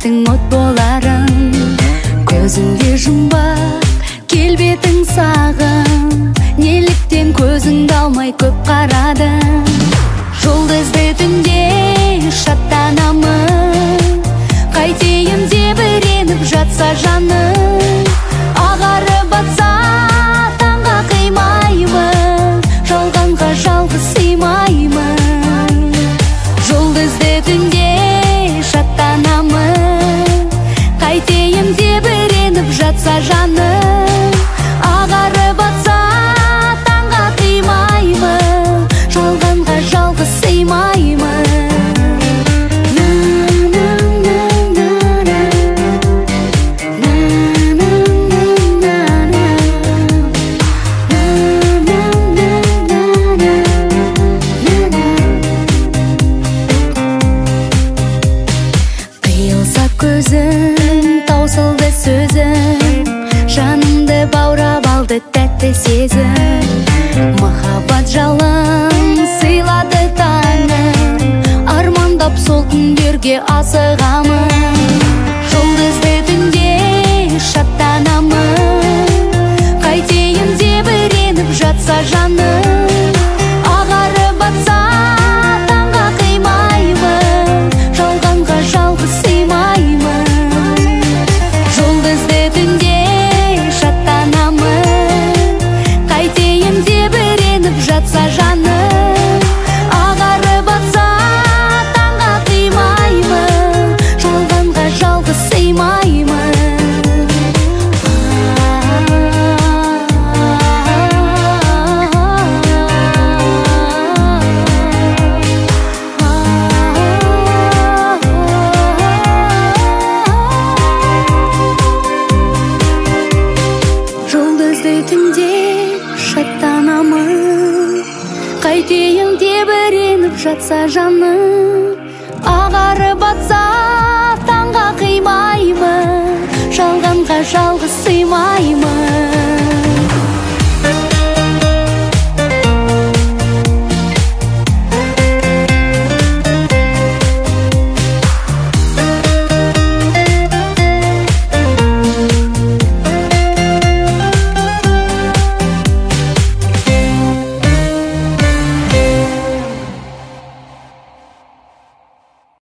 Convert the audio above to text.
келбетің от боларын, көзіңде жұмбақ келбетің сағым. Неліктен көзіңді алмай көп қарадың? Жұлдызды түнде шаттанамын, қайтейін деп іреніп жатса жаным. Ағарып батса таңға қимаймын, жалғанға жалғыз сыймаймын. Жұлдызды түнде шаттанамын, қайтейін деп іреніп жатса жаным. Ағарып батса таңға қимаймын, жалғанға жалғыз сыймаймын. Көзің, таусылды сөзің, жанымды баурап алды тәтті сезім. Махаббат жалын сыйлады таңым, армандап сол күндерге асығамын. Жұлдызды түнде шаттанамын, қайтейін деп іреніп жатса жаным. Ағарып батса таңға қимаймын, жалғанға жалғыз сыймаймын. Жұлдызды түнде шаттанамын, қайтейін деп іреніп жатса жаным. Ағарып батса таңға қимаймын, жалғанға жалғыз сыймаймын. Жұлдызды түнде шаттанамын, қайтейін деп іреніп жатса жаным. Ағарып батса таңға қимаймын, жалғанға жалғыз сыймаймын.